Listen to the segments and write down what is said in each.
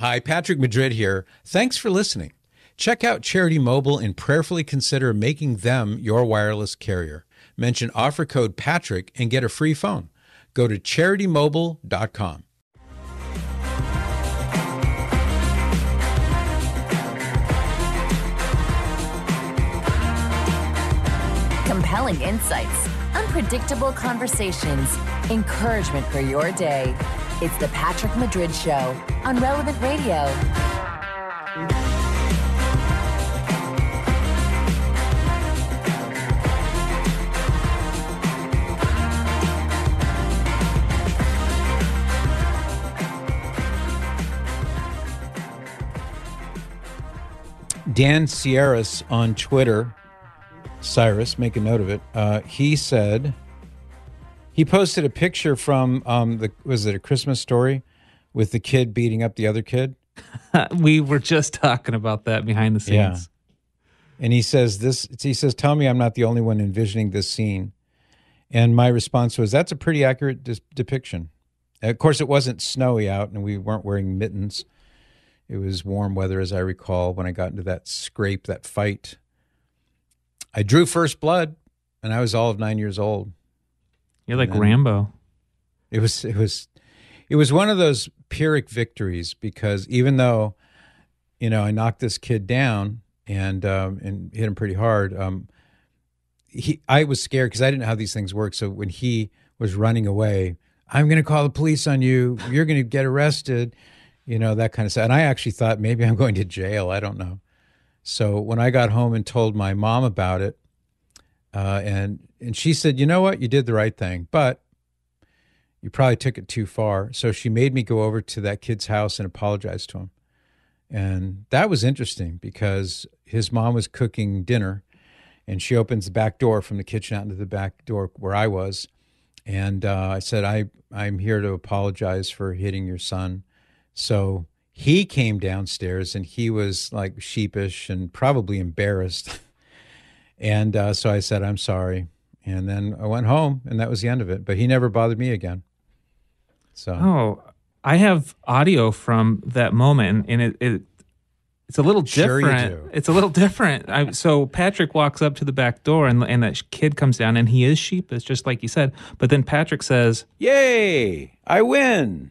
Hi, Patrick Madrid here. Thanks for listening. Check out Charity Mobile and prayerfully consider making them your wireless carrier. Mention offer code Patrick and get a free phone. Go to CharityMobile.com. Compelling insights, unpredictable conversations, encouragement for your day. It's the Patrick Madrid Show on Relevant Radio. Dan Sierras on Twitter, Cyrus, make a note of it. He said, he posted a picture from, was it A Christmas Story with the kid beating up the other kid? We were just talking about that behind the scenes. Yeah. And he says, tell me I'm not the only one envisioning this scene. And my response was, that's a pretty accurate depiction. Of course, it wasn't snowy out and we weren't wearing mittens. It was warm weather, as I recall, when I got into that scrape, that fight. I drew first blood, and I was all of 9 years old. You're like Rambo. It was one of those Pyrrhic victories because even though, I knocked this kid down and hit him pretty hard, I was scared because I didn't know how these things work. So when he was running away, I'm going to call the police on you. You're going to get arrested. That kind of stuff. And I actually thought maybe I'm going to jail. I don't know. So when I got home and told my mom about it, and she said, you know what, you did the right thing, but you probably took it too far. So she made me go over to that kid's house and apologize to him. And that was interesting because his mom was cooking dinner and she opens the back door from the kitchen out into the back door where I was. And I said, I'm here to apologize for hitting your son. So he came downstairs and he was like sheepish and probably embarrassed. And so I said, I'm sorry. And then I went home and that was the end of it. But he never bothered me again. So I have audio from that moment and it's a little different. Sure you do. It's a little different. So Patrick walks up to the back door and that kid comes down and he is sheepish, just like you said. But then Patrick says, "Yay, I win."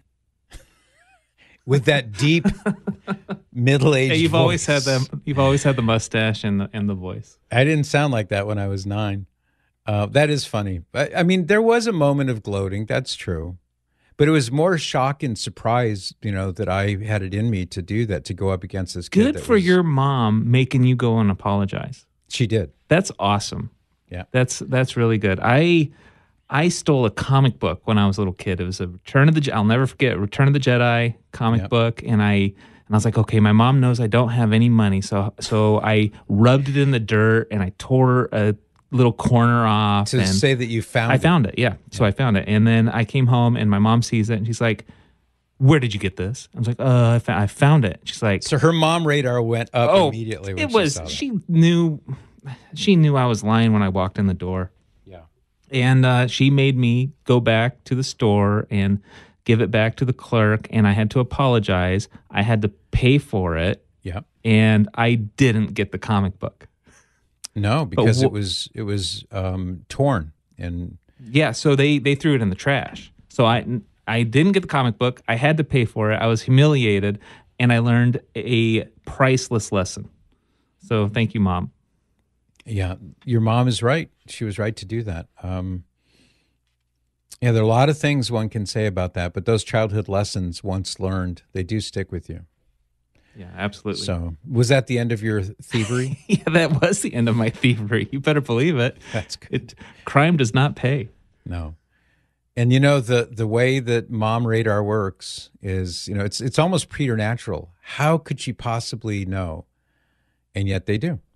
With that deep middle-aged you've voice. You've always had the mustache and the voice. I didn't sound like that when I was 9. That is funny. I mean, there was a moment of gloating. That's true. But it was more shock and surprise, that I had it in me to do that, to go up against this kid. Good for your mom making you go and apologize. She did. That's awesome. Yeah. That's really good. I stole a comic book when I was a little kid. It was a I'll never forget, Return of the Jedi comic book. And I was like, okay, my mom knows I don't have any money. So I rubbed it in the dirt and I tore a little corner off. To say that you found it. I found it, yeah. So I found it. And then I came home and my mom sees it and she's like, where did you get this? I was like, I found it. She's like. So her mom radar went up immediately when she saw that. She knew I was lying when I walked in the door. And she made me go back to the store and give it back to the clerk, and I had to apologize. I had to pay for it. Yeah. And I didn't get the comic book. No, because it was torn. And yeah, so they threw it in the trash. So I didn't get the comic book. I had to pay for it. I was humiliated, and I learned a priceless lesson. So thank you, Mom. Yeah, your mom is right. She was right to do that. There are a lot of things one can say about that, but those childhood lessons once learned, they do stick with you. Yeah, absolutely. So was that the end of your thievery? Yeah, that was the end of my thievery. You better believe it. That's good. Crime does not pay. No. And the way that mom radar works is, it's almost preternatural. How could she possibly know? And yet they do.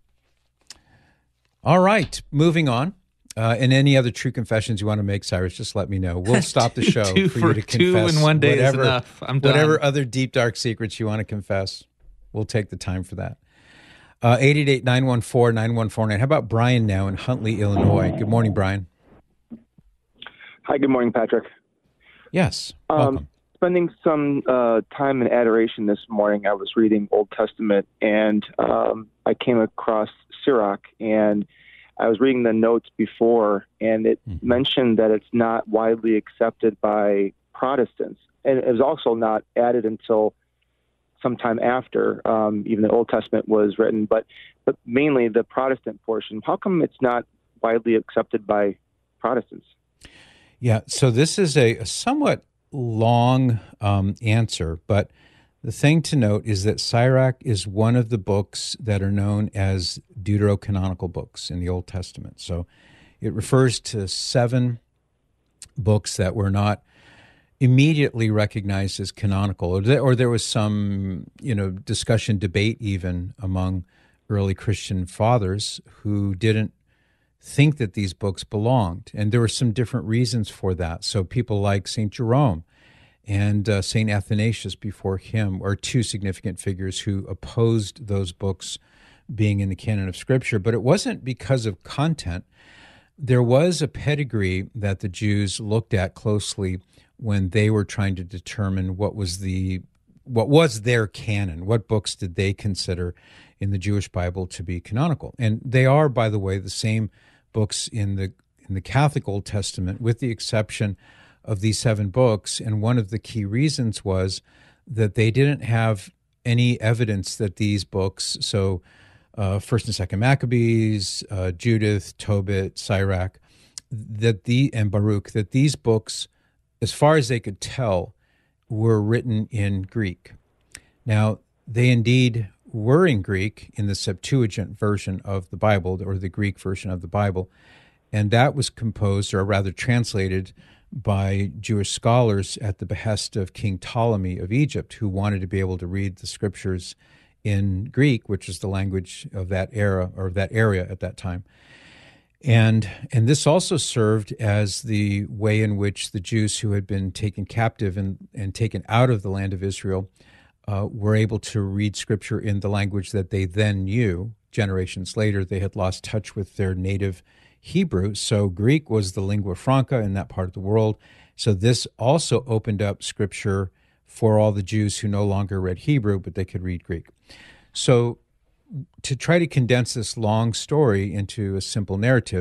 All right, moving on. And any other true confessions you want to make, Cyrus, just let me know. We'll stop the show for you to confess. 2 in 1 day is enough. I'm done. Whatever other deep, dark secrets you want to confess, we'll take the time for that. 888-914-9149. How about Brian now in Huntley, Illinois? Good morning, Brian. Hi, good morning, Patrick. Yes, welcome. spending some time in adoration this morning. I was reading Old Testament, and I came across Sirach, and I was reading the notes before, and it mentioned that it's not widely accepted by Protestants. And it was also not added until sometime after even the Old Testament was written, but mainly the Protestant portion. How come it's not widely accepted by Protestants? Yeah, so this is a somewhat long answer, but the thing to note is that Sirach is one of the books that are known as deuterocanonical books in the Old Testament. So it refers to 7 books that were not immediately recognized as canonical, or there was some, discussion, debate even among early Christian fathers who didn't think that these books belonged. And there were some different reasons for that. So people like St. Jerome and St. Athanasius before him are 2 significant figures who opposed those books being in the canon of Scripture. But it wasn't because of content. There was a pedigree that the Jews looked at closely when they were trying to determine what was their canon, what books did they consider in the Jewish Bible to be canonical. And they are, by the way, the same books in the Catholic Old Testament, with the exception of these 7 books. And one of the key reasons was that they didn't have any evidence that these books, so First and Second Maccabees, Judith, Tobit, Sirach, and Baruch, that these books, as far as they could tell, were written in Greek. Now, they indeed were in Greek in the Septuagint version of the Bible, or the Greek version of the Bible, and that was composed, or rather translated, by Jewish scholars at the behest of King Ptolemy of Egypt, who wanted to be able to read the scriptures in Greek, which is the language of that era, or that area at that time. And this also served as the way in which the Jews who had been taken captive and taken out of the land of Israel were able to read Scripture in the language that they then knew. Generations later, they had lost touch with their native Hebrew, so Greek was the lingua franca in that part of the world. So this also opened up Scripture for all the Jews who no longer read Hebrew, but they could read Greek. So to try to condense this long story into a simple narrative,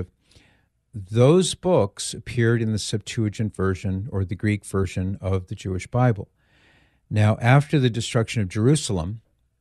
those books appeared in the Septuagint version, or the Greek version of the Jewish Bible. Now, after the destruction of Jerusalem,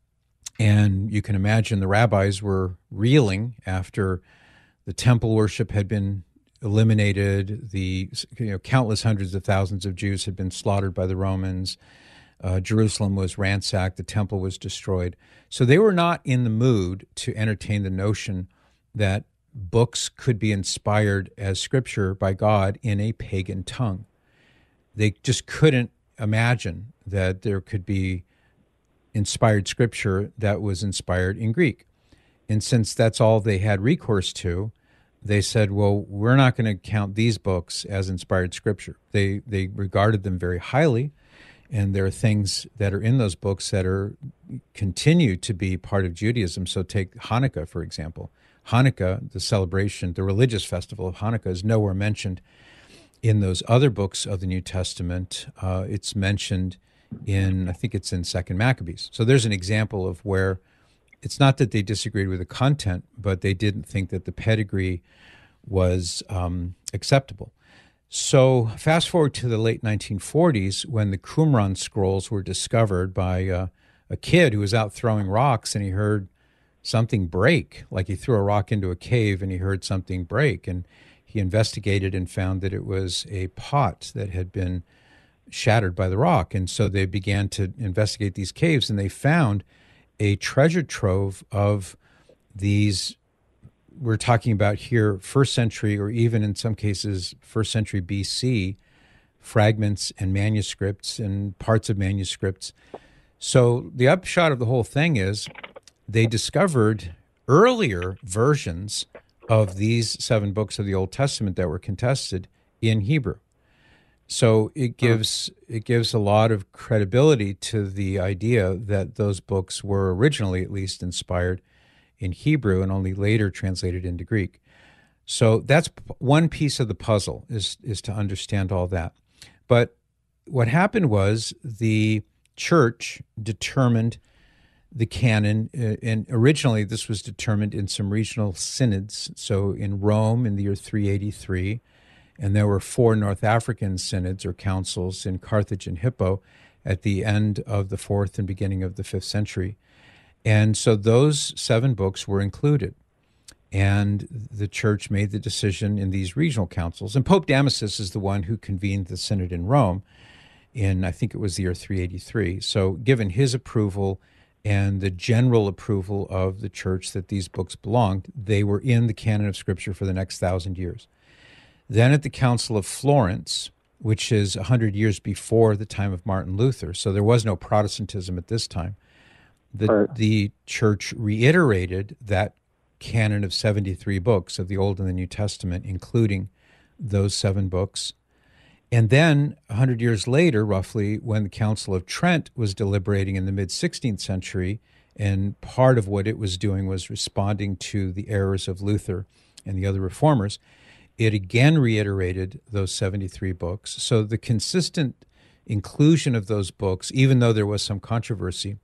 and you can imagine the rabbis were reeling after the temple worship had been eliminated, the countless hundreds of thousands of Jews had been slaughtered by the Romans, Jerusalem was ransacked, the temple was destroyed. So they were not in the mood to entertain the notion that books could be inspired as Scripture by God in a pagan tongue. They just couldn't imagine that there could be inspired Scripture that was inspired in Greek. And since that's all they had recourse to, they said, well, we're not going to count these books as inspired Scripture. They regarded them very highly, and there are things that are in those books that continue to be part of Judaism. So take Hanukkah, for example. Hanukkah, the celebration, the religious festival of Hanukkah, is nowhere mentioned in those other books of the New Testament. It's mentioned I think it's in Second Maccabees. So there's an example of where it's not that they disagreed with the content, but they didn't think that the pedigree was acceptable. So fast forward to the late 1940s, when the Qumran scrolls were discovered by a kid who was out throwing rocks, and he heard something break, like he threw a rock into a cave and he heard something break. And he investigated and found that it was a pot that had been shattered by the rock. And so they began to investigate these caves, and they found a treasure trove of these, we're talking about here, first century, or even in some cases, first century BC, fragments and manuscripts and parts of manuscripts. So the upshot of the whole thing is they discovered earlier versions of these 7 books of the Old Testament that were contested in Hebrew. So it gives a lot of credibility to the idea that those books were originally, at least, inspired in Hebrew and only later translated into Greek. So that's one piece of the puzzle, is to understand all that. But what happened was the church determined the canon, and originally this was determined in some regional synods. So in Rome in the year 383, and there were 4 North African synods or councils in Carthage and Hippo at the end of the 4th and beginning of the 5th century. And so those 7 books were included. And the church made the decision in these regional councils. And Pope Damasus is the one who convened the synod in Rome in, I think it was the year 383. So given his approval and the general approval of the church that these books belonged, they were in the canon of Scripture for the next 1,000 years. Then at the Council of Florence, which is 100 years before the time of Martin Luther, so there was no Protestantism at this time, the church reiterated that canon of 73 books of the Old and the New Testament, including those 7 books. And then 100 years later, roughly, when the Council of Trent was deliberating in the mid-16th century, and part of what it was doing was responding to the errors of Luther and the other reformers, it again reiterated those 73 books. So the consistent inclusion of those books, even though there was some controversy,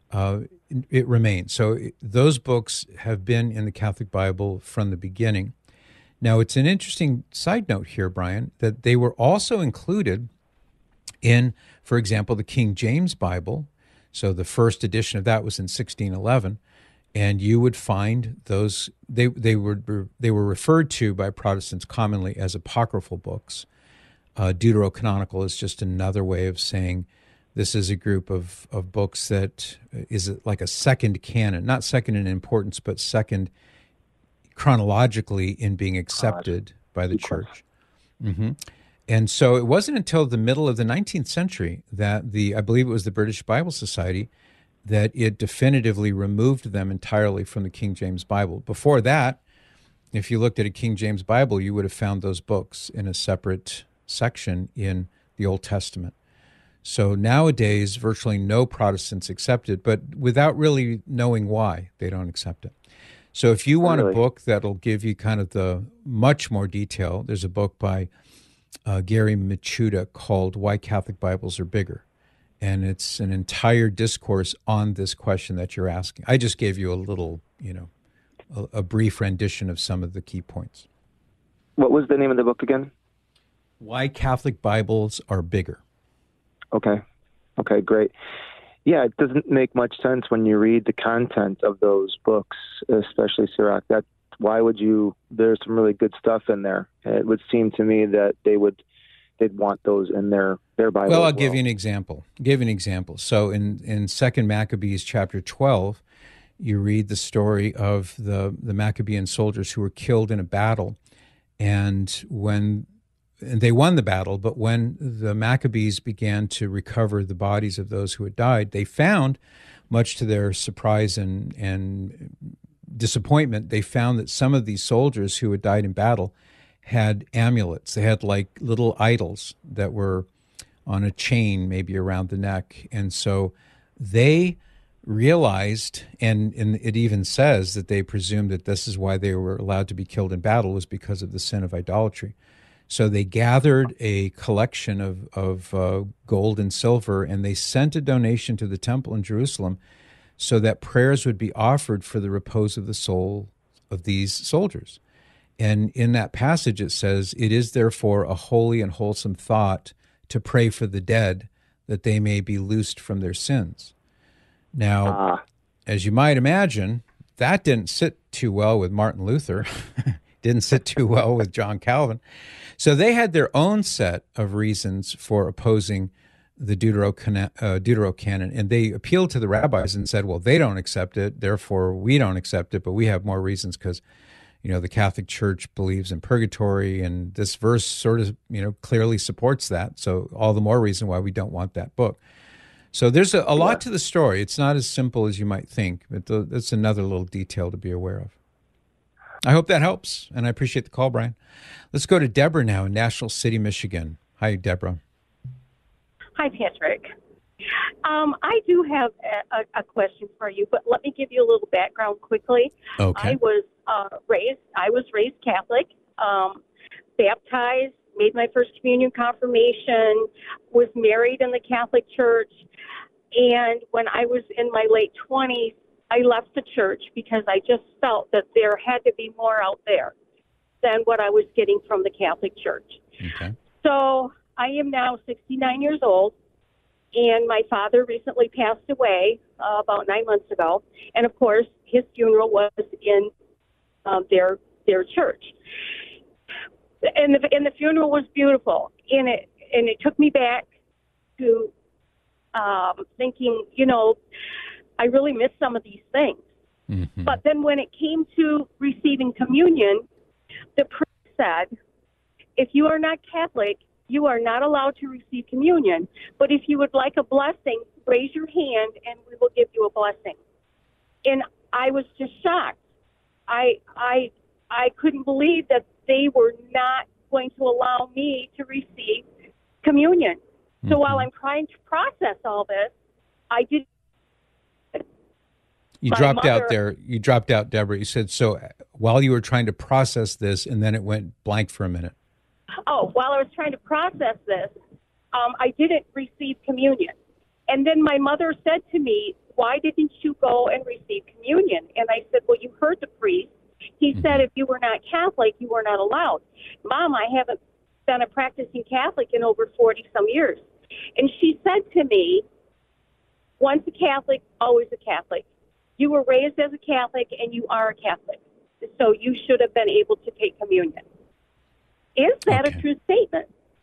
it remains. So those books have been in the Catholic Bible from the beginning. Now, it's an interesting side note here, Brian, that they were also included in, for example, the King James Bible. So the first edition of that was in 1611. And you would find those, they were referred to by Protestants commonly as apocryphal books. Deuterocanonical is just another way of saying this is a group of books that is like a second canon, not second in importance, but second chronologically in being accepted by the church. Mm-hmm. And so it wasn't until the middle of the 19th century that I believe it was the British Bible Society, that it definitively removed them entirely from the King James Bible. Before that, if you looked at a King James Bible, you would have found those books in a separate section in the Old Testament. So nowadays, virtually no Protestants accept it, but without really knowing why they don't accept it. So if you want a book that'll give you kind of the much more detail, there's a book by Gary Michuta called Why Catholic Bibles Are Bigger. And it's an entire discourse on this question that you're asking. I just gave you a little, a brief rendition of some of the key points. What was the name of the book again? Why Catholic Bibles Are Bigger. Okay, great. Yeah, it doesn't make much sense when you read the content of those books, especially Sirach. Why would you? There's some really good stuff in there. It would seem to me that they'd want those in their Bible. Well, I'll give you an example. So in 2 Maccabees chapter 12, you read the story of the Maccabean soldiers who were killed in a battle, and they won the battle, but when the Maccabees began to recover the bodies of those who had died, they found, much to their surprise and disappointment, they found that some of these soldiers who had died in battle had amulets. They had like little idols that were on a chain maybe around the neck. And so they realized, and it even says that they presumed that this is why they were allowed to be killed in battle, was because of the sin of idolatry. So they gathered a collection of gold and silver, and they sent a donation to the temple in Jerusalem so that prayers would be offered for the repose of the soul of these soldiers. And in that passage it says, "It is therefore a holy and wholesome thought to pray for the dead, that they may be loosed from their sins." Now, as you might imagine, that didn't sit too well with Martin Luther, didn't sit too well with John Calvin. So they had their own set of reasons for opposing the Deuterocanon, and they appealed to the rabbis and said, well, they don't accept it, therefore we don't accept it, but we have more reasons because, the Catholic Church believes in purgatory, and this verse sort of, clearly supports that, so all the more reason why we don't want that book. So there's a lot to the story. It's not as simple as you might think, but that's another little detail to be aware of. I hope that helps, and I appreciate the call, Brian. Let's go to Deborah now in National City, Michigan. Hi, Deborah. Hi, Patrick. I do have a question for you, but let me give you a little background quickly. Okay. I was raised Catholic, baptized made my first communion confirmation, was married in the Catholic Church, and when I was in my late 20s, I left the church because I just felt that there had to be more out there than what I was getting from the Catholic Church. Okay. So I am now 69 years old, and my father recently passed away about 9 months ago. And, of course, his funeral was in their church. And the funeral was beautiful, and it took me back to thinking, I really miss some of these things. Mm-hmm. But then when it came to receiving communion, the priest said, if you are not Catholic, you are not allowed to receive communion. But if you would like a blessing, raise your hand and we will give you a blessing. And I was just shocked. I couldn't believe that they were not going to allow me to receive communion. So Mm-hmm. while I'm trying to process all this, I did. You My dropped out mother- there. You dropped out, Deborah. You said, so while you were trying to process this, and then it went blank for a minute. Oh, while I was trying to process this, I didn't receive communion. And then my mother said to me, why didn't you go and receive communion? And I said, well, you heard the priest. He said if you were not Catholic, you were not allowed. Mom, I haven't been a practicing Catholic in over 40-some years. And she said to me, once a Catholic, always a Catholic. You were raised as a Catholic, and you are a Catholic. So you should have been able to take communion. Is that Okay. a true statement?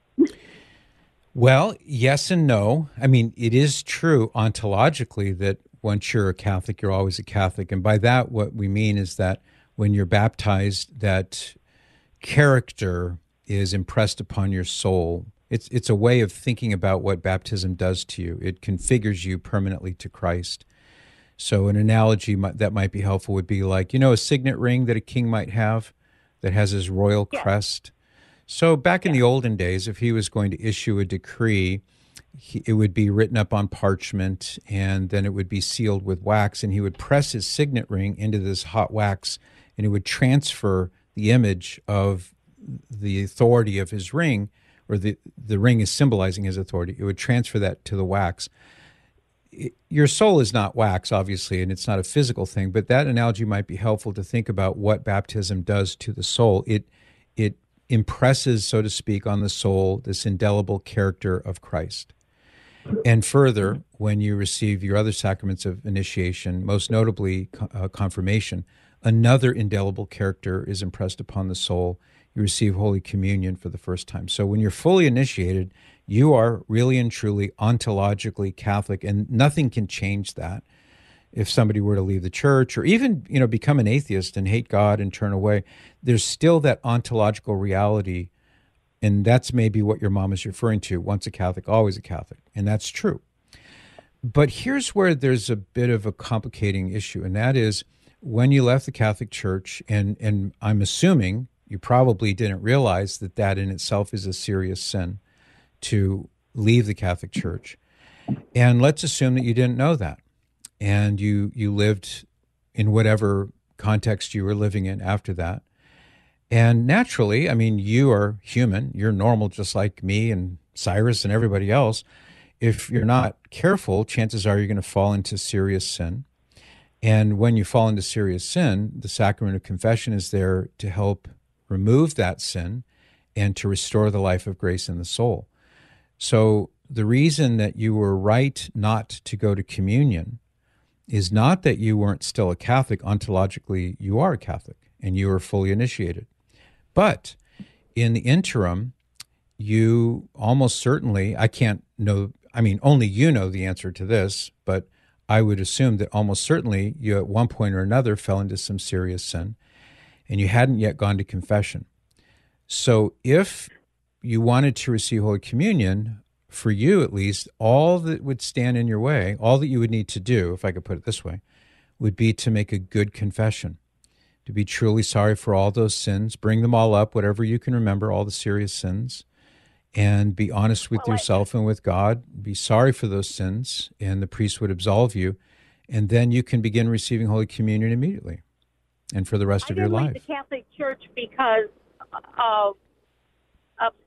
Well, yes and no. I mean, it is true ontologically that once you're a Catholic, you're always a Catholic. And by that, what we mean is that when you're baptized, that character is impressed upon your soul. It's a way of thinking about what baptism does to you. It configures you permanently to Christ. So an analogy that might be helpful would be like, a signet ring that a king might have that has his royal crest. So back in the olden days, if he was going to issue a decree, it would be written up on parchment, and then it would be sealed with wax, and he would press his signet ring into this hot wax, and it would transfer the image of the authority of his ring, or the ring is symbolizing his authority. It would transfer that to the wax. Your soul is not wax, obviously, and it's not a physical thing, but that analogy might be helpful to think about what baptism does to the soul. It impresses, so to speak, on the soul this indelible character of Christ. And further, when you receive your other sacraments of initiation, most notably confirmation, another indelible character is impressed upon the soul. You receive Holy Communion for the first time. So when you're fully initiated, you are really and truly ontologically Catholic, and nothing can change that. If somebody were to leave the church or even, become an atheist and hate God and turn away, there's still that ontological reality. And that's maybe what your mom is referring to. Once a Catholic, always a Catholic. And that's true. But here's where there's a bit of a complicating issue. And that is when you left the Catholic Church, and I'm assuming you probably didn't realize that in itself is a serious sin to leave the Catholic Church. And let's assume that you didn't know that. And you lived in whatever context you were living in after that. And naturally, I mean, you are human. You're normal, just like me and Cyrus and everybody else. If you're not careful, chances are you're going to fall into serious sin. And when you fall into serious sin, the sacrament of confession is there to help remove that sin and to restore the life of grace in the soul. So the reason that you were right not to go to communion is not that you weren't still a Catholic. Ontologically, you are a Catholic, and you are fully initiated. But in the interim, you almost certainly, only you know the answer to this, but I would assume that almost certainly you at one point or another fell into some serious sin, and you hadn't yet gone to confession. So if you wanted to receive Holy Communion, for you at least, all that would stand in your way, all that you would need to do, if I could put it this way, would be to make a good confession, to be truly sorry for all those sins, bring them all up, whatever you can remember, all the serious sins, and be honest with yourself and with God, be sorry for those sins, and the priest would absolve you, and then you can begin receiving Holy Communion immediately and for the rest of your life. I didn't leave the Catholic Church because of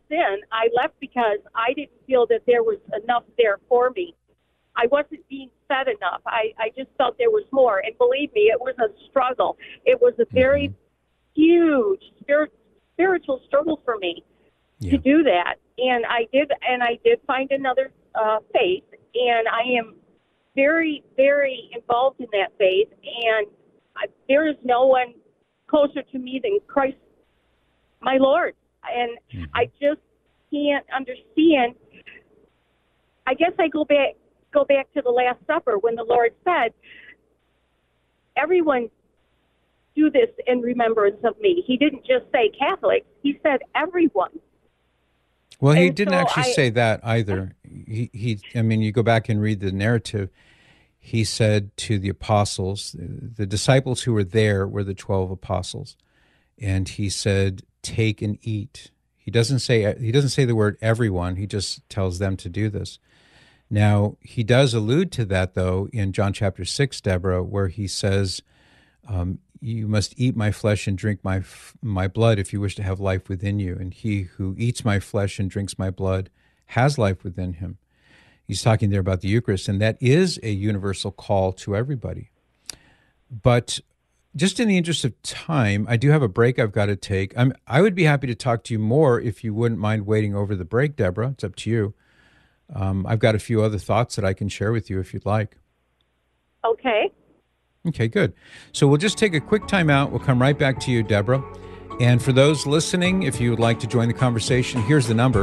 sin. I left because I didn't feel that there was enough there for me. I wasn't being fed enough. I just felt there was more. And believe me, it was a struggle. It was a very huge spiritual struggle for me to do that. And I did find another faith, and I am very, very involved in that faith. And there is no one closer to me than Christ, my Lord. And I just can't understand. I guess I go back to the Last Supper when the Lord said, everyone do this in remembrance of me. He didn't just say Catholics. He said everyone. Well, he didn't actually say that either. I mean, you go back and read the narrative. He said to the apostles, the disciples who were there were the 12 apostles, and he said, "Take and eat." He doesn't say the word everyone. He just tells them to do this. Now, he does allude to that, though, in John chapter 6, Deborah, where he says, you must eat my flesh and drink my blood if you wish to have life within you. And he who eats my flesh and drinks my blood has life within him. He's talking there about the Eucharist, and that is a universal call to everybody. But just in the interest of time, I do have a break I've got to take. I would be happy to talk to you more if you wouldn't mind waiting over the break, Deborah. It's up to you. I've got a few other thoughts that I can share with you if you'd like. Okay. Okay, good. So we'll just take a quick time out. We'll come right back to you, Deborah. And for those listening, if you would like to join the conversation, here's the number,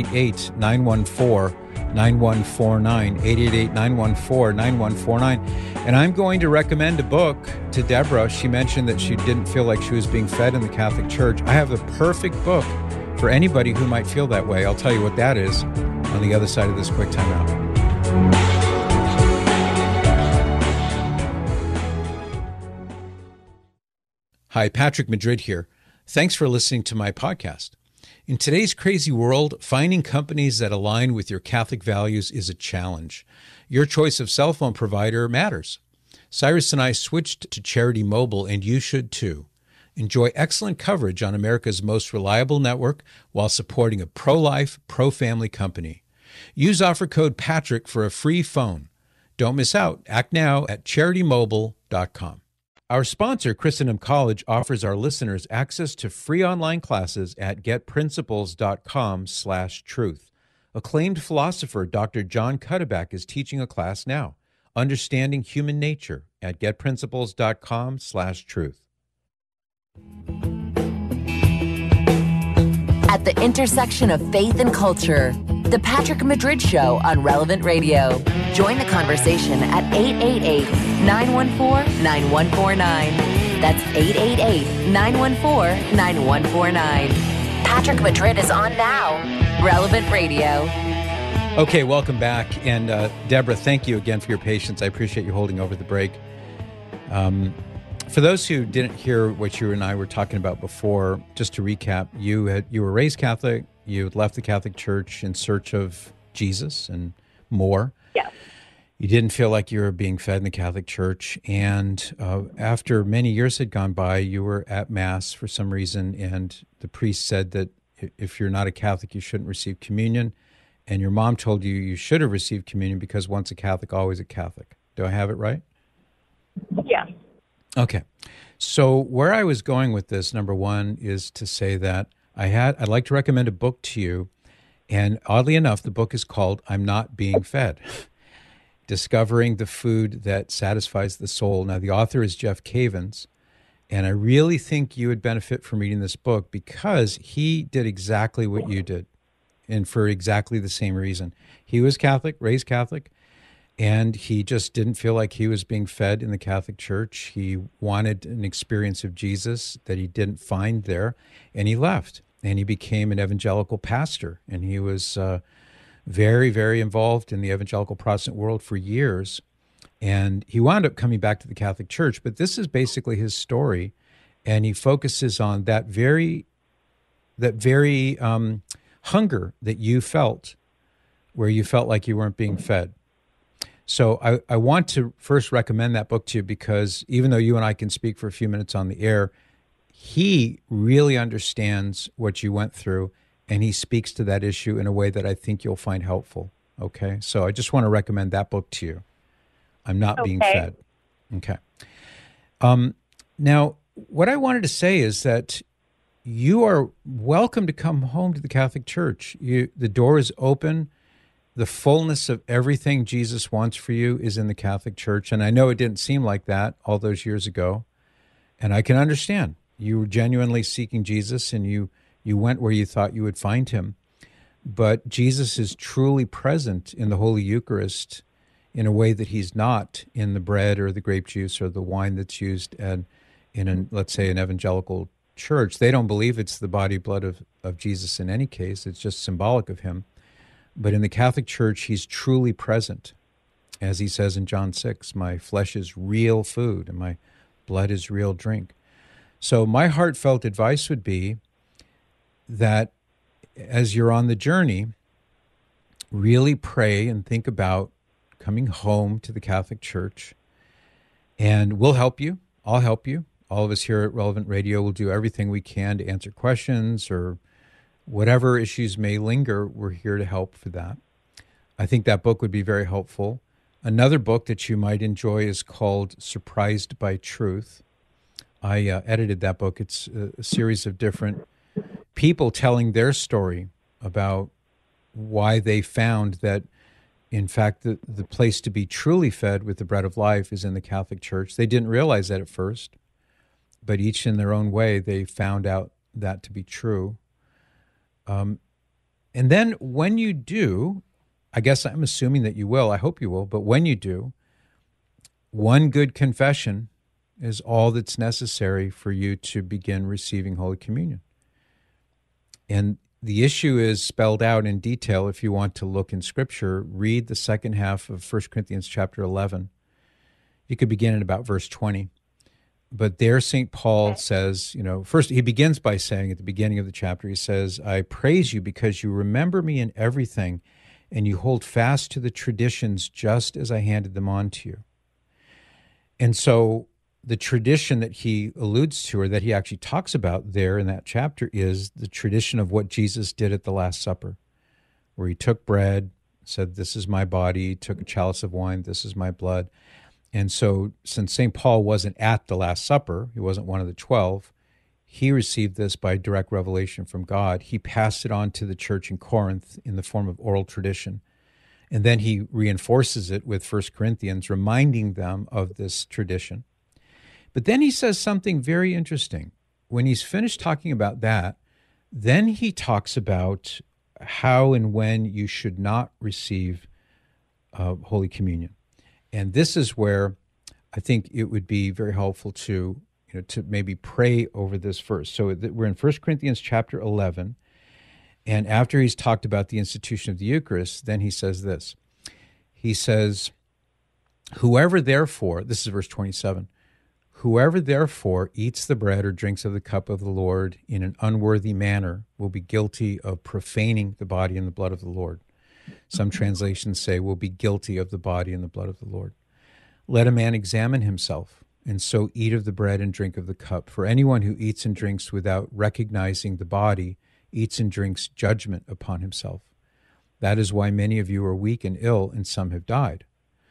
888-914-9149, 888-914-9149. And I'm going to recommend a book to Deborah. She mentioned that she didn't feel like she was being fed in the Catholic Church. I have the perfect book for anybody who might feel that way. I'll tell you what that is on the other side of this quick time out. Hi, Patrick Madrid here. Thanks for listening to my podcast. In today's crazy world, finding companies that align with your Catholic values is a challenge. Your choice of cell phone provider matters. Cyrus and I switched to Charity Mobile, and you should too. Enjoy excellent coverage on America's most reliable network while supporting a pro-life, pro-family company. Use offer code PATRICK for a free phone. Don't miss out. Act now at CharityMobile.com. Our sponsor, Christendom College, offers our listeners access to free online classes at getprinciples.com/truth. Acclaimed philosopher Dr. John Cuddeback is teaching a class now, Understanding Human Nature, at getprinciples.com/truth. At the intersection of faith and culture, The Patrick Madrid Show on Relevant Radio. Join the conversation at 888-914-9149. That's 888-914-9149. Patrick Madrid is on now. Relevant Radio. Okay, welcome back. And Deborah, thank you again for your patience. I appreciate you holding over the break. For those who didn't hear what you and I were talking about before, just to recap, you were raised Catholic. You left the Catholic Church in search of Jesus and more. Yes. You didn't feel like you were being fed in the Catholic Church. And after many years had gone by, you were at Mass for some reason, and the priest said that if you're not a Catholic, you shouldn't receive communion. And your mom told you you should have received communion because once a Catholic, always a Catholic. Do I have it right? Yes. Okay. So where I was going with this, number one, is to say that I'd like to recommend a book to you. And oddly enough, the book is called I'm Not Being Fed, Discovering the Food That Satisfies the Soul. Now, the author is Jeff Cavins, and I really think you would benefit from reading this book because he did exactly what you did, and for exactly the same reason. He was Catholic, raised Catholic, and he just didn't feel like he was being fed in the Catholic Church. He wanted an experience of Jesus that he didn't find there, and he left. And he became an evangelical pastor, and he was very, very involved in the evangelical Protestant world for years. And he wound up coming back to the Catholic Church, but this is basically his story, and he focuses on that very hunger that you felt, where you felt like you weren't being fed. So I want to first recommend that book to you because even though you and I can speak for a few minutes on the air, he really understands what you went through, and he speaks to that issue in a way that I think you'll find helpful. Okay? So I just want to recommend that book to you. I'm Not Being Fed. Okay. Now, what I wanted to say is that you are welcome to come home to the Catholic Church. The door is open. The fullness of everything Jesus wants for you is in the Catholic Church. And I know it didn't seem like that all those years ago. And I can understand. You were genuinely seeking Jesus, and you went where you thought you would find him. But Jesus is truly present in the Holy Eucharist in a way that he's not in the bread or the grape juice or the wine that's used in let's say, an evangelical church. They don't believe it's the body blood of Jesus in any case. It's just symbolic of him. But in the Catholic Church, he's truly present. As he says in John 6, my flesh is real food and my blood is real drink. So my heartfelt advice would be that as you're on the journey, really pray and think about coming home to the Catholic Church. And we'll help you. I'll help you. All of us here at Relevant Radio will do everything we can to answer questions or whatever issues may linger. We're here to help for that. I think that book would be very helpful. Another book that you might enjoy is called Surprised by Truth. I edited that book. It's a series of different people telling their story about why they found that, in fact, the place to be truly fed with the bread of life is in the Catholic Church. They didn't realize that at first, but each in their own way, they found out that to be true. And then when you do, I guess I'm assuming that you will, I hope you will, but when you do, one good confession is all that's necessary for you to begin receiving Holy Communion. And the issue is spelled out in detail. If you want to look in Scripture, read the second half of 1 Corinthians chapter 11. You could begin at about verse 20. But there St. Paul says, first he begins by saying at the beginning of the chapter, he says, I praise you because you remember me in everything and you hold fast to the traditions just as I handed them on to you. And so the tradition that he alludes to, or that he actually talks about there in that chapter, is the tradition of what Jesus did at the Last Supper, where he took bread, said, this is my body, took a chalice of wine, this is my blood. And so since St. Paul wasn't at the Last Supper, he wasn't one of the 12, he received this by direct revelation from God. He passed it on to the church in Corinth in the form of oral tradition. And then he reinforces it with 1 Corinthians, reminding them of this tradition. But then he says something very interesting. When he's finished talking about that, then he talks about how and when you should not receive Holy Communion. And this is where I think it would be very helpful to maybe pray over this verse. So we're in 1 Corinthians chapter 11, and after he's talked about the institution of the Eucharist, then he says this. He says, whoever therefore, this is verse 27, whoever therefore eats the bread or drinks of the cup of the Lord in an unworthy manner will be guilty of profaning the body and the blood of the Lord. Some translations say will be guilty of the body and the blood of the Lord. Let a man examine himself, and so eat of the bread and drink of the cup. For anyone who eats and drinks without recognizing the body eats and drinks judgment upon himself. That is why many of you are weak and ill, and some have died.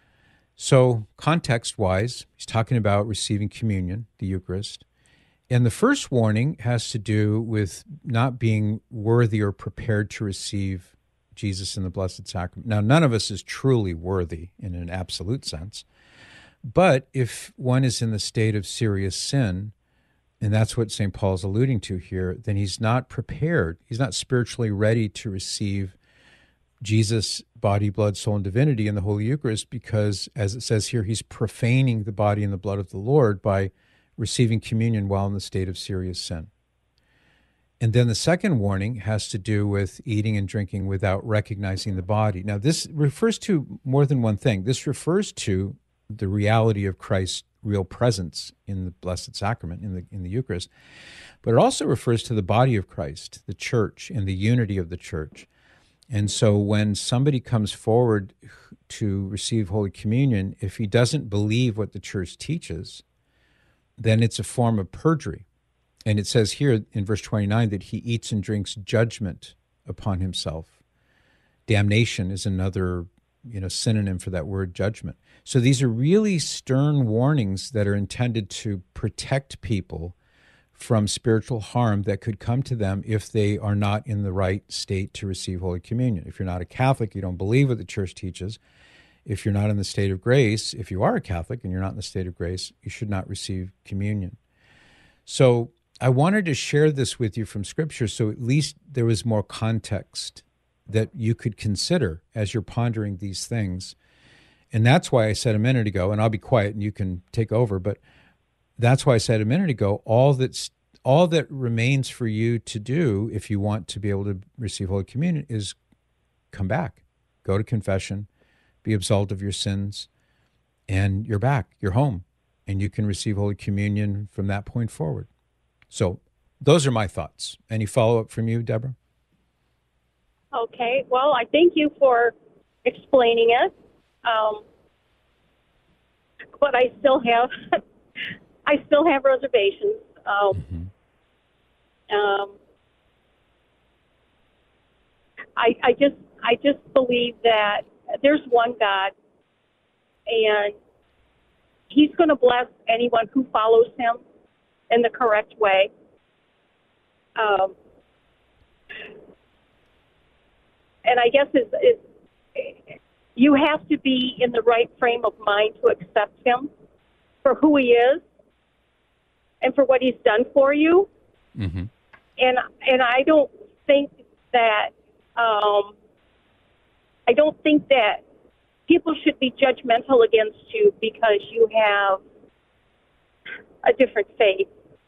So, context-wise, he's talking about receiving communion, the Eucharist. And the first warning has to do with not being worthy or prepared to receive Jesus in the Blessed Sacrament. Now, none of us is truly worthy in an absolute sense. But if one is in the state of serious sin, and that's what St. Paul is alluding to here, then he's not prepared. He's not spiritually ready to receive Jesus' body, blood, soul, and divinity in the Holy Eucharist because, as it says here, he's profaning the body and the blood of the Lord by receiving communion while in the state of serious sin. And then the second warning has to do with eating and drinking without recognizing the body. Now, this refers to more than one thing. This refers to the reality of Christ's real presence in the Blessed Sacrament, in the Eucharist. But it also refers to the body of Christ, the church, and the unity of the church. And so when somebody comes forward to receive Holy Communion, if he doesn't believe what the church teaches, then it's a form of perjury. And it says here in verse 29 that he eats and drinks judgment upon himself. Damnation is another, synonym for that word, judgment. So these are really stern warnings that are intended to protect people from spiritual harm that could come to them if they are not in the right state to receive Holy Communion. If you're not a Catholic, you don't believe what the Church teaches. If you're not in the state of grace, if you are a Catholic and you're not in the state of grace, you should not receive communion. So I wanted to share this with you from Scripture so at least there was more context that you could consider as you're pondering these things. And that's why I said a minute ago, and I'll be quiet and you can take over, but that's why I said a minute ago, all that remains for you to do if you want to be able to receive Holy Communion is come back, go to confession, be absolved of your sins, and you're back, you're home, and you can receive Holy Communion from that point forward. So those are my thoughts. Any follow-up from you, Deborah? Okay. Well, I thank you for explaining it. But I still have reservations. I just believe that there's one God, and He's going to bless anyone who follows Him in the correct way. And I guess you have to be in the right frame of mind to accept Him for who He is and for what He's done for you. Mm-hmm. And I don't think that people should be judgmental against you because you have a different faith.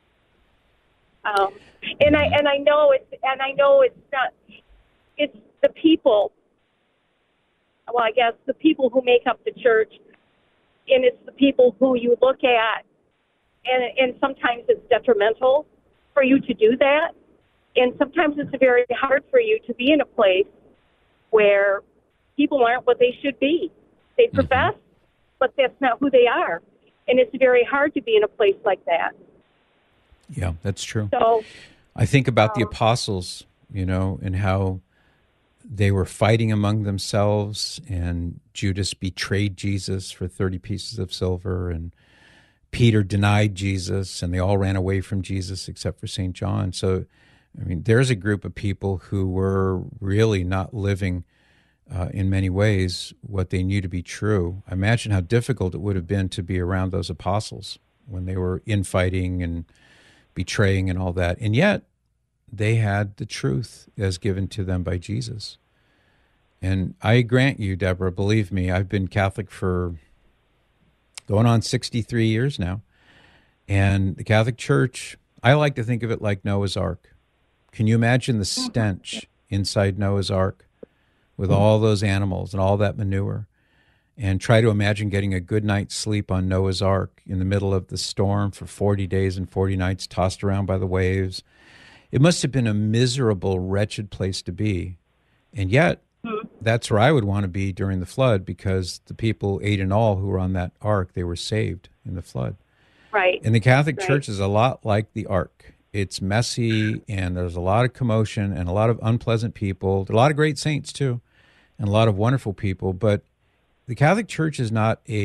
And I know it's not. It's the people. Well, I guess the people who make up the church, and it's the people who you look at, and sometimes it's detrimental for you to do that, and sometimes it's very hard for you to be in a place where people aren't what they should be. They profess, but that's not who they are, and it's very hard to be in a place like that. Yeah, that's true. So I think about the apostles, and how they were fighting among themselves, and Judas betrayed Jesus for 30 pieces of silver, and Peter denied Jesus, and they all ran away from Jesus except for St. John. So, there's a group of people who were really not living in many ways what they knew to be true. I imagine how difficult it would have been to be around those apostles when they were infighting and betraying and all that. And yet, they had the truth as given to them by Jesus. And I grant you, Deborah, believe me, I've been Catholic for going on 63 years now. And the Catholic Church, I like to think of it like Noah's Ark. Can you imagine the stench inside Noah's Ark with all those animals and all that manure? And try to imagine getting a good night's sleep on Noah's Ark in the middle of the storm for 40 days and 40 nights, tossed around by the waves. It must have been a miserable, wretched place to be. And yet, that's where I would want to be during the flood, because the people, 8 in all, who were on that ark, they were saved in the flood. Right. And the Catholic Church is a lot like the ark. It's messy, and there's a lot of commotion and a lot of unpleasant people. There are a lot of great saints, too, and a lot of wonderful people. But the Catholic Church is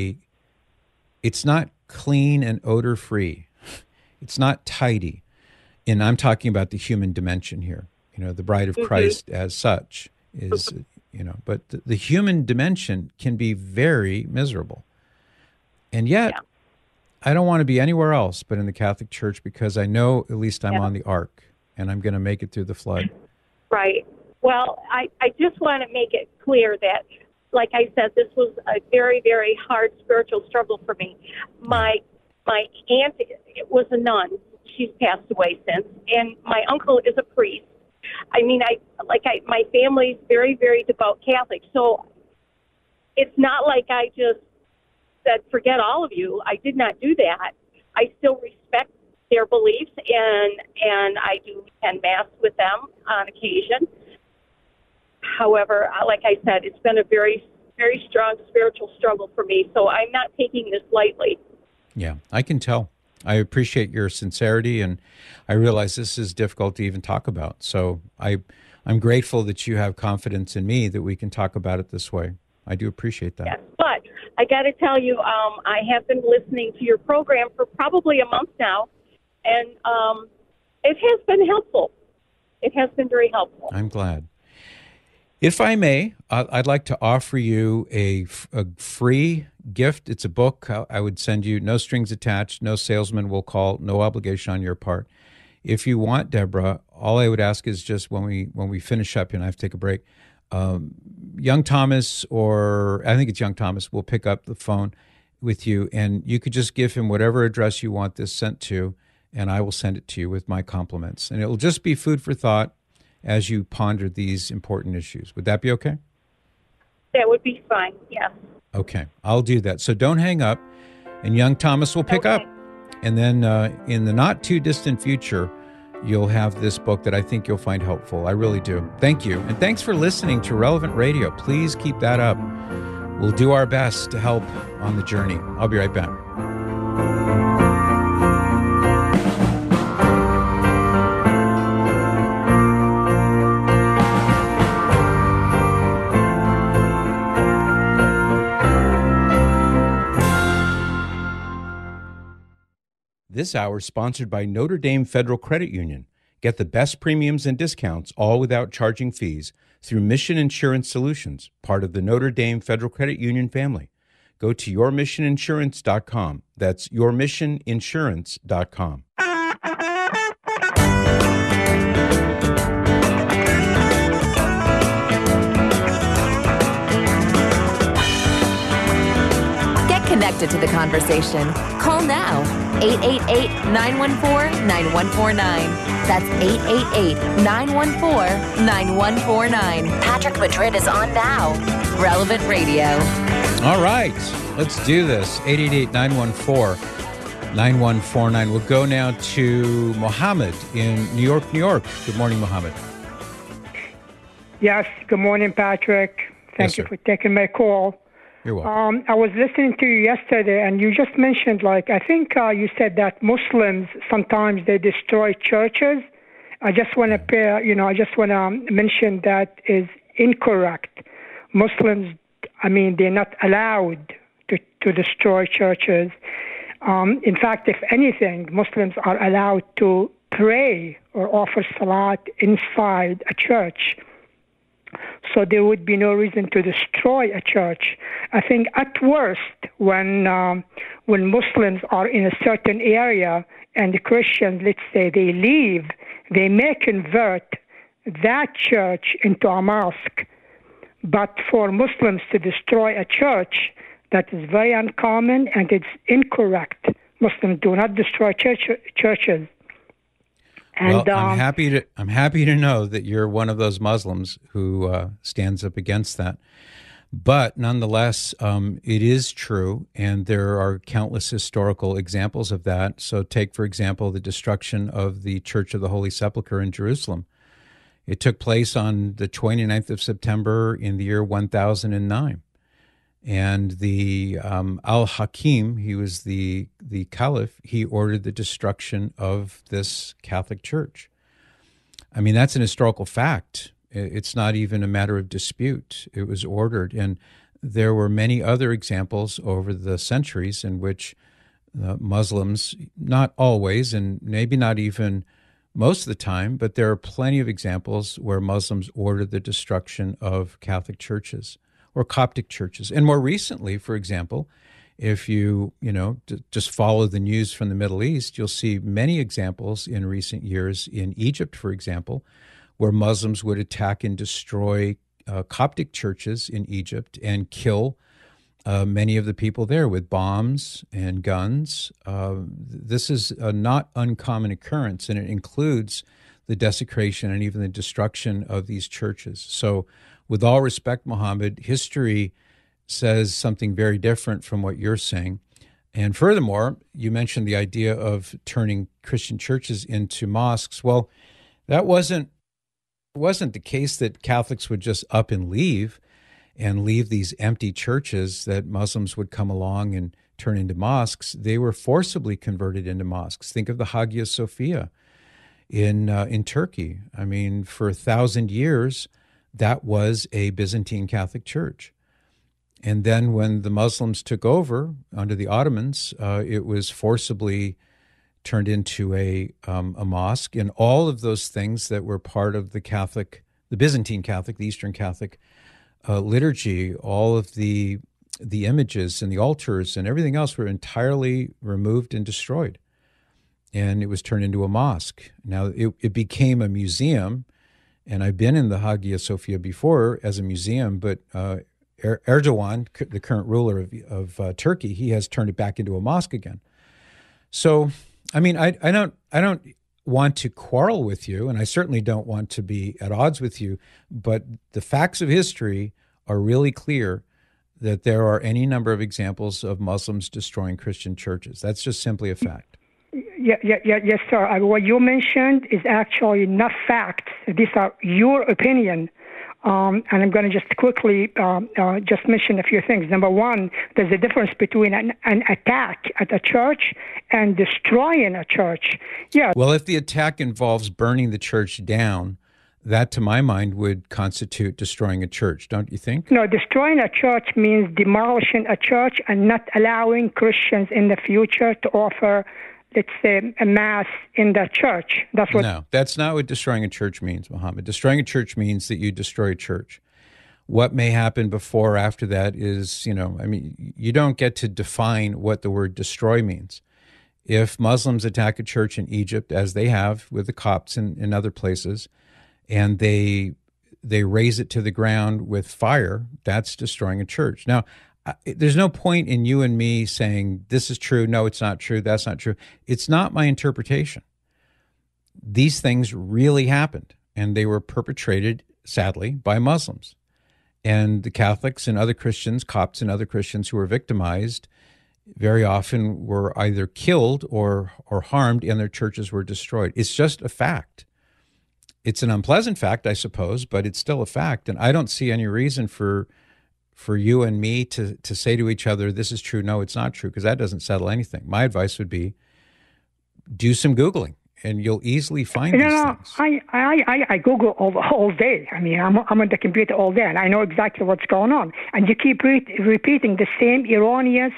it's not clean and odor-free. It's not tidy. And I'm talking about the human dimension here. The bride of Christ as such is, but the human dimension can be very miserable. And yet, I don't want to be anywhere else but in the Catholic Church, because I know at least I'm on the ark and I'm going to make it through the flood. Right. Well, I just want to make it clear that, like I said, this was a very, very hard spiritual struggle for me. My aunt was a nun. She's passed away since. And my uncle is a priest. My family's very, very devout Catholic. So it's not like I just said, forget all of you. I did not do that. I still respect their beliefs, and I do attend Mass with them on occasion. However, like I said, it's been a very, very strong spiritual struggle for me, so I'm not taking this lightly. Yeah, I can tell. I appreciate your sincerity, and I realize this is difficult to even talk about. So I I'm grateful that you have confidence in me that we can talk about it this way. I do appreciate that. Yes, but I got to tell you, I have been listening to your program for probably a month now, and it has been helpful. It has been very helpful. I'm glad. If I may, I'd like to offer you a free gift. It's a book I would send you, no strings attached, no salesman will call, no obligation on your part. If you want, Deborah, all I would ask is just when we finish up and I have to take a break, Young Thomas, or I think it's Young Thomas, will pick up the phone with you, and you could just give him whatever address you want this sent to, and I will send it to you with my compliments. And it will just be food for thought as you ponder these important issues. Would that be okay? That would be fine, yes. Okay, I'll do that. So don't hang up, and Young Thomas will pick up. And then in the not too distant future, you'll have this book that I think you'll find helpful. I really do. Thank you. And thanks for listening to Relevant Radio. Please keep that up. We'll do our best to help on the journey. I'll be right back. This hour is sponsored by Notre Dame Federal Credit Union. Get the best premiums and discounts, all without charging fees, through Mission Insurance Solutions, part of the Notre Dame Federal Credit Union family. Go to yourmissioninsurance.com. That's yourmissioninsurance.com. Get connected to the conversation. Call now. 888-914-9149. That's 888-914-9149. Patrick Madrid is on now. Relevant Radio. All right, let's do this. 888-914-9149. We'll go now to Mohammed in New York, New York. Good morning, Mohammed. Yes, good morning, Patrick. Thank you for taking my call. You're welcome. I was listening to you yesterday, and you just mentioned, I think you said that Muslims, sometimes they destroy churches. I just want to mention that is incorrect. Muslims, they're not allowed to destroy churches. In fact, if anything, Muslims are allowed to pray or offer salat inside a church. So there would be no reason to destroy a church. I think at worst, when Muslims are in a certain area and the Christians, let's say, they leave, they may convert that church into a mosque. But for Muslims to destroy a church, that is very uncommon and it's incorrect. Muslims do not destroy churches. And, well, I'm happy to know that you're one of those Muslims who stands up against that. But nonetheless, it is true, and there are countless historical examples of that. So take, for example, the destruction of the Church of the Holy Sepulchre in Jerusalem. It took place on the 29th of September in the year 1009. And the Al-Hakim, he was the caliph, he ordered the destruction of this Catholic church. I mean, that's an historical fact. It's not even a matter of dispute. It was ordered. And there were many other examples over the centuries in which Muslims, not always, and maybe not even most of the time, but there are plenty of examples where Muslims ordered the destruction of Catholic churches or Coptic churches. And more recently, for example, if you just follow the news from the Middle East, you'll see many examples in recent years in Egypt, for example, where Muslims would attack and destroy Coptic churches in Egypt and kill many of the people there with bombs and guns. This is a not uncommon occurrence, and it includes the desecration and even the destruction of these churches. So with all respect, Mohammed, history says something very different from what you're saying. And furthermore, you mentioned the idea of turning Christian churches into mosques. Well, that wasn't the case that Catholics would just up and leave these empty churches that Muslims would come along and turn into mosques. They were forcibly converted into mosques. Think of the Hagia Sophia in Turkey. I mean, for 1,000 years, that was a Byzantine Catholic church. And then when the Muslims took over under the Ottomans, it was forcibly turned into a mosque. And all of those things that were part of the Byzantine Catholic, the Eastern Catholic liturgy, all of the images and the altars and everything else were entirely removed and destroyed. And it was turned into a mosque. Now, it became a museum, and I've been in the Hagia Sophia before as a museum, but Erdogan, the current ruler of Turkey, he has turned it back into a mosque again. So, I mean, I don't want to quarrel with you, and I certainly don't want to be at odds with you, but the facts of history are really clear that there are any number of examples of Muslims destroying Christian churches. That's just simply a fact. Yes, sir. What you mentioned is actually not facts. These are your opinion. And I'm going to just quickly just mention a few things. Number one, there's a difference between an attack at a church and destroying a church. Yeah. Well, if the attack involves burning the church down, that, to my mind, would constitute destroying a church, don't you think? No, destroying a church means demolishing a church and not allowing Christians in the future to offer, let's say, a mass in the church. No, that's not what destroying a church means, Muhammad. Destroying a church means that you destroy a church. What may happen before or after that is, you don't get to define what the word destroy means. If Muslims attack a church in Egypt, as they have with the Copts in other places, and they raze it to the ground with fire, that's destroying a church. Now, there's no point in you and me saying this is true, no, it's not true, that's not true. It's not my interpretation. These things really happened, and they were perpetrated, sadly, by Muslims. And the Catholics and other Christians, Copts and other Christians who were victimized, very often were either killed or harmed, and their churches were destroyed. It's just a fact. It's an unpleasant fact, I suppose, but it's still a fact. And I don't see any reason for you and me to say to each other, this is true, no, it's not true, because that doesn't settle anything. My advice would be do some Googling, and you'll easily find these things. I Google all day. I mean, I'm on the computer all day, and I know exactly what's going on. And you keep repeating the same erroneous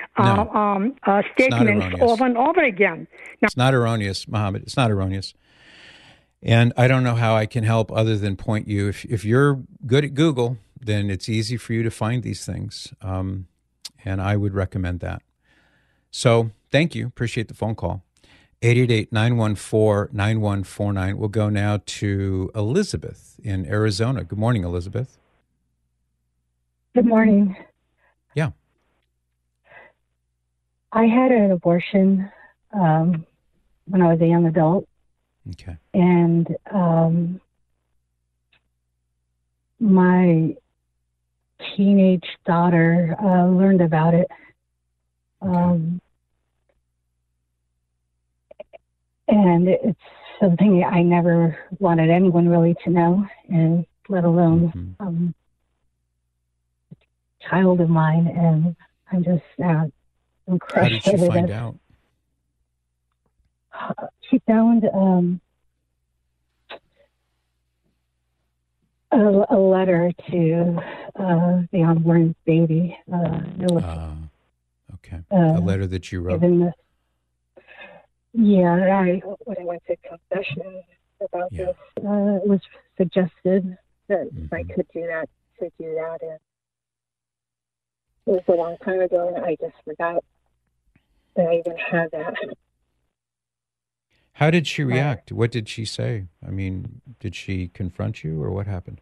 statements over and over again. Now, it's not erroneous, Muhammad. It's not erroneous. And I don't know how I can help other than point you. If you're good at Google, then it's easy for you to find these things. And I would recommend that. So thank you. Appreciate the phone call. 888-914-9149. We'll go now to Elizabeth in Arizona. Good morning, Elizabeth. Good morning. Yeah. I had an abortion when I was a young adult. Okay. And my teenage daughter learned about it. And it's something I never wanted anyone really to know, and let alone a child of mine. And I'm just I'm crushed. How did she find out? She found a letter to the unborn baby. Okay. A letter that you wrote. When I went to confession about this, it was suggested that if I could do that, to do that. And it was a long time ago, and I just forgot that I even had that. How did she react? What did she say? I mean, did she confront you, or what happened?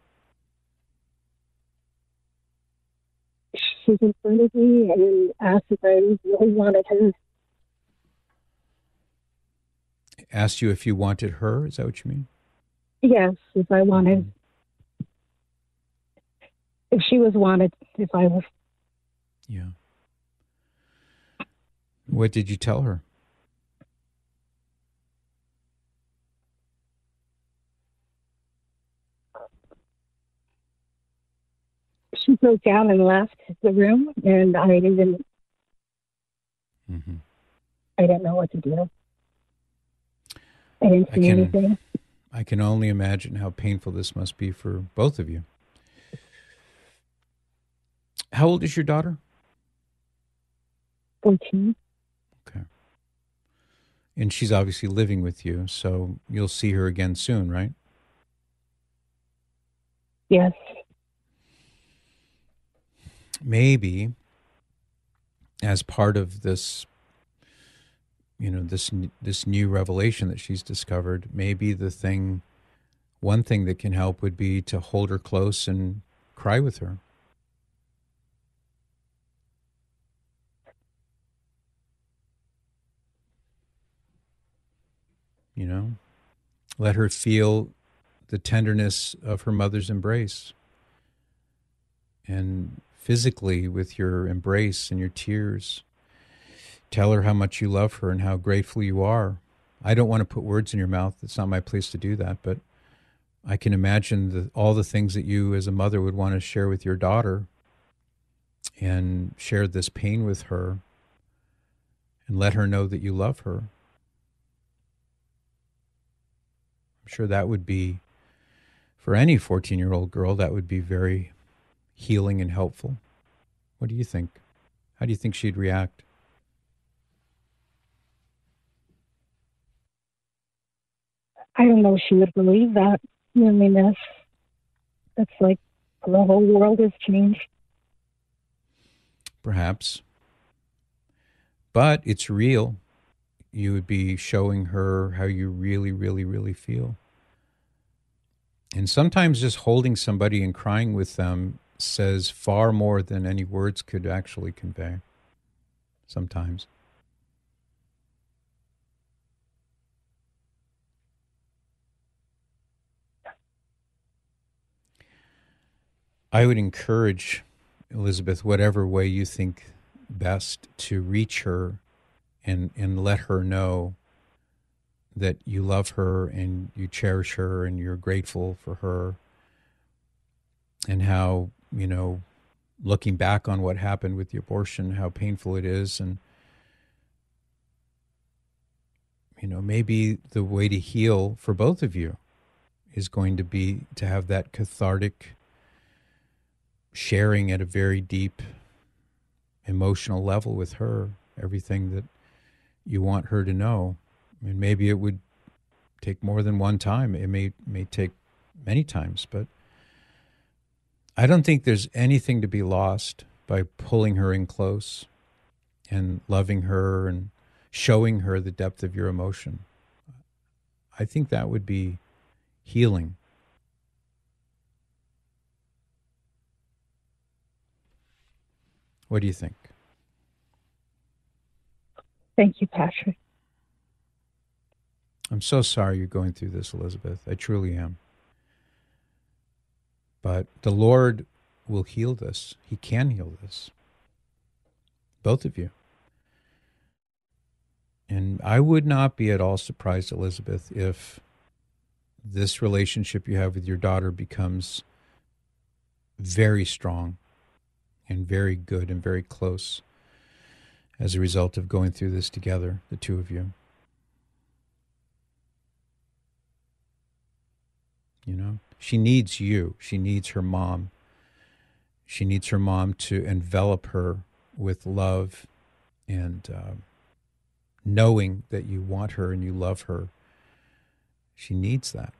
She confronted me and asked if I really wanted her. Asked you if you wanted her? Is that what you mean? Yes, if I wanted. If she was wanted, if I was. Yeah. What did you tell her? She broke down and left the room, and I didn't. I didn't know what to do. I didn't see anything. I can only imagine how painful this must be for both of you. How old is your daughter? 14. Okay. And she's obviously living with you, so you'll see her again soon, right? Yes. Maybe as part of this, this new revelation that she's discovered, maybe one thing that can help would be to hold her close and cry with her. Let her feel the tenderness of her mother's embrace. And physically, with your embrace and your tears, tell her how much you love her and how grateful you are. I don't want to put words in your mouth. It's not my place to do that. But I can imagine all the things that you as a mother would want to share with your daughter, and share this pain with her and let her know that you love her. I'm sure that would be, for any 14-year-old girl, that would be very healing and helpful. What do you think? How do you think she'd react? I don't know if she would believe that. I mean, that's like the whole world has changed. Perhaps. But it's real. You would be showing her how you really, really, really feel. And sometimes just holding somebody and crying with them says far more than any words could actually convey. Sometimes. I would encourage, Elizabeth, whatever way you think best, to reach her and let her know that you love her and you cherish her and you're grateful for her, and how, looking back on what happened with the abortion, how painful it is. And, maybe the way to heal for both of you is going to be to have that cathartic sharing at a very deep emotional level with her, everything that you want her to know. I mean, maybe it would take more than one time. It may take many times, but I don't think there's anything to be lost by pulling her in close and loving her and showing her the depth of your emotion. I think that would be healing. What do you think? Thank you, Patrick. I'm so sorry you're going through this, Elizabeth. I truly am. But the Lord will heal this. He can heal this. Both of you. And I would not be at all surprised, Elizabeth, if this relationship you have with your daughter becomes very strong and very good and very close as a result of going through this together, the two of you. She needs you. She needs her mom. She needs her mom to envelop her with love and knowing that you want her and you love her. She needs that.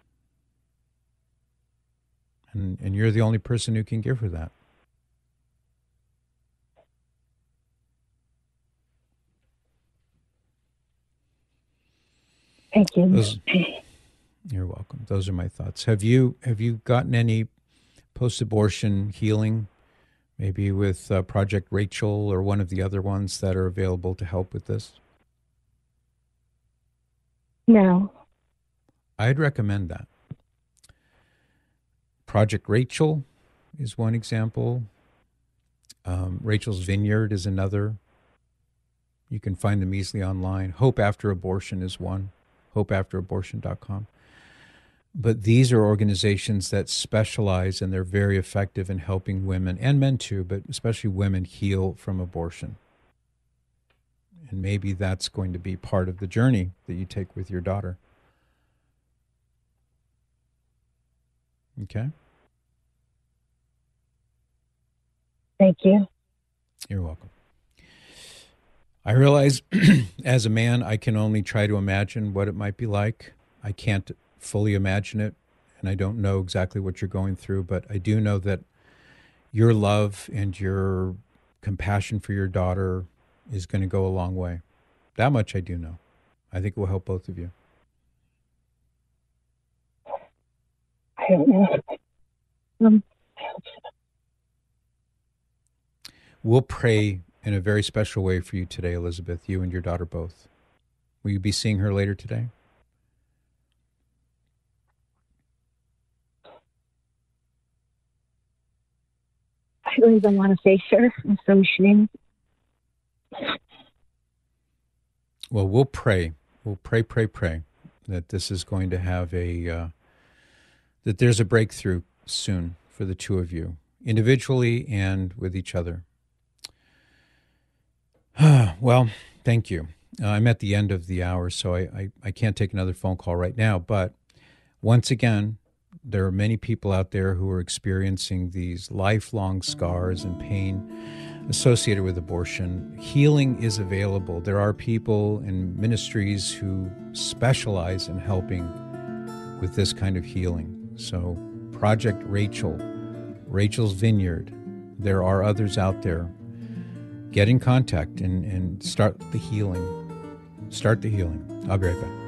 And you're the only person who can give her that. Thank you. You're welcome. Those are my thoughts. Have you gotten any post-abortion healing, maybe with Project Rachel or one of the other ones that are available to help with this? No. I'd recommend that. Project Rachel is one example. Rachel's Vineyard is another. You can find them easily online. Hope After Abortion is one. hopeafterabortion.com. But these are organizations that specialize, and they're very effective in helping women, and men too, but especially women, heal from abortion. And maybe that's going to be part of the journey that you take with your daughter. Okay? Thank you. You're welcome. I realize as a man, I can only try to imagine what it might be like. I can't fully imagine it, and I don't know exactly what you're going through, but I do know that your love and your compassion for your daughter is going to go a long way. That much I do know. I think it will help both of you. I don't know. We'll pray in a very special way for you today, Elizabeth, you and your daughter both. Will you be seeing her later today? I don't even want to say sure. I'm so ashamed. Well, we'll pray. We'll pray that this is going to have that there's a breakthrough soon for the two of you, individually and with each other. Well, thank you. I'm at the end of the hour, so I can't take another phone call right now. But once again, there are many people out there who are experiencing these lifelong scars and pain associated with abortion. Healing is available. There are people in ministries who specialize in helping with this kind of healing. So Project Rachel, Rachel's Vineyard, there are others out there. Get in contact and start the healing. Start the healing. I'll be right back.